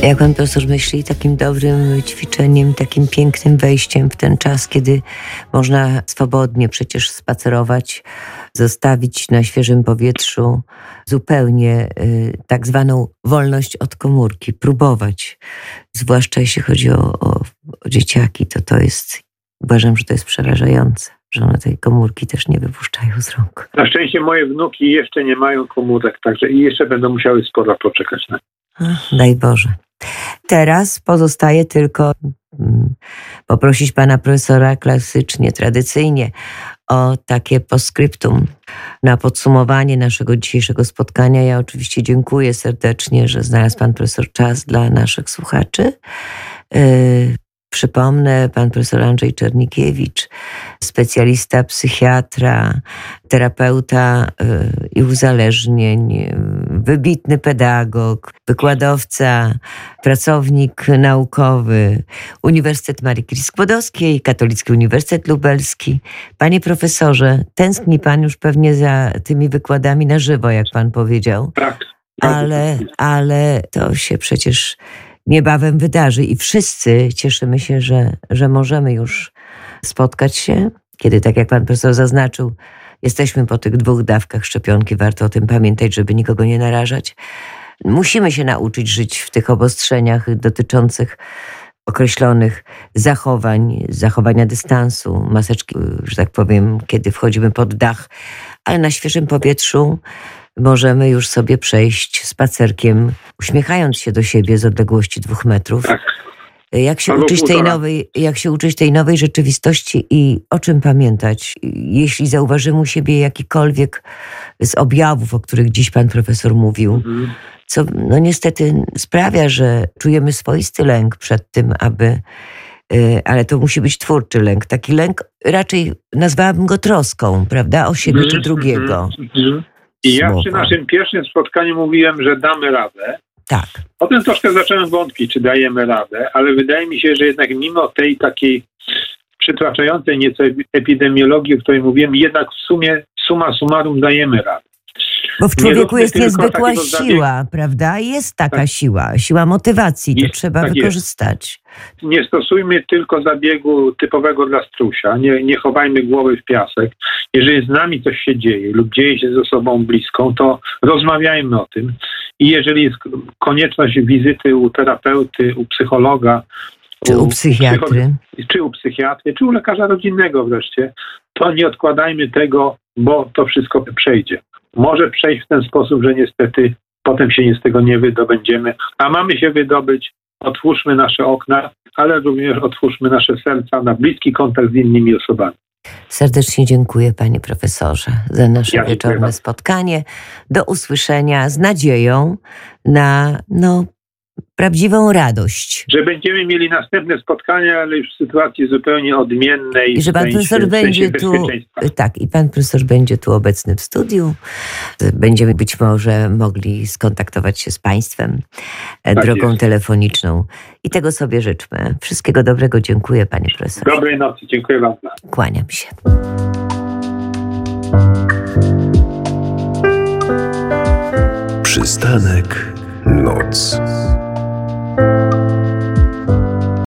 Jak pan profesor myśli, takim dobrym ćwiczeniem, takim pięknym wejściem w ten czas, kiedy można swobodnie przecież spacerować, zostawić na świeżym powietrzu zupełnie tak zwaną wolność od komórki, próbować, zwłaszcza jeśli chodzi o dzieciaki, to jest, uważam, że to jest przerażające, że one tej komórki też nie wypuszczają z rąk. Na szczęście moje wnuki jeszcze nie mają komórek, także i jeszcze będą musiały sporo poczekać na nie. Daj Boże. Teraz pozostaje tylko poprosić pana profesora klasycznie, tradycyjnie o takie postscriptum na podsumowanie naszego dzisiejszego spotkania. Ja oczywiście dziękuję serdecznie, że znalazł pan profesor czas dla naszych słuchaczy. Przypomnę, pan profesor Andrzej Czernikiewicz, specjalista, psychiatra, terapeuta i uzależnień, wybitny pedagog, wykładowca, pracownik naukowy, Uniwersytet Marii Curie-Skłodowskiej, Katolicki Uniwersytet Lubelski. Panie profesorze, tęskni pan już pewnie za tymi wykładami na żywo, jak pan powiedział. Tak. Ale to się przecież niebawem wydarzy i wszyscy cieszymy się, że możemy już spotkać się, kiedy, tak jak pan profesor zaznaczył, jesteśmy po tych 2 dawkach szczepionki, warto o tym pamiętać, żeby nikogo nie narażać. Musimy się nauczyć żyć w tych obostrzeniach dotyczących określonych zachowania dystansu, maseczki, że tak powiem, kiedy wchodzimy pod dach, ale na świeżym powietrzu możemy już sobie przejść spacerkiem, uśmiechając się do siebie z odległości 2 metrów. Tak. Jak się uczyć tej nowej rzeczywistości i o czym pamiętać? Jeśli zauważymy u siebie jakikolwiek z objawów, o których dziś pan profesor mówił, co no niestety sprawia, że czujemy swoisty lęk przed tym, ale to musi być twórczy lęk. Taki lęk, raczej nazwałabym go troską, prawda? O siebie czy drugiego. I ja przy naszym pierwszym spotkaniu mówiłem, że damy radę. Tak. Potem troszkę zacząłem wątpić, czy dajemy radę, ale wydaje mi się, że jednak mimo tej takiej przytłaczającej nieco epidemiologii, o której mówiłem, jednak w sumie summa summarum dajemy radę. Bo w człowieku jest niezwykła siła, prawda? Jest taka siła motywacji, to trzeba wykorzystać. Nie stosujmy tylko zabiegu typowego dla strusia, nie chowajmy głowy w piasek. Jeżeli z nami coś się dzieje lub dzieje się z osobą bliską, to rozmawiajmy o tym. I jeżeli jest konieczność wizyty u terapeuty, u psychologa, czy u psychiatry, czy u lekarza rodzinnego wreszcie, to nie odkładajmy tego, bo to wszystko przejdzie. Może przejść w ten sposób, że niestety potem się z tego nie wydobędziemy, a mamy się wydobyć. Otwórzmy nasze okna, ale również otwórzmy nasze serca na bliski kontakt z innymi osobami. Serdecznie dziękuję, panie profesorze, za nasze wieczorne spotkanie. Do usłyszenia z nadzieją na prawdziwą radość. Że będziemy mieli następne spotkania, ale już w sytuacji zupełnie odmiennej. I że pan profesor będzie tu. Tak, i pan profesor będzie tu obecny w studiu. Będziemy być może mogli skontaktować się z państwem drogą telefoniczną. I tego sobie życzmy. Wszystkiego dobrego. Dziękuję, panie profesorze. Dobrej nocy. Dziękuję bardzo. Kłaniam się. Przystanek Noc.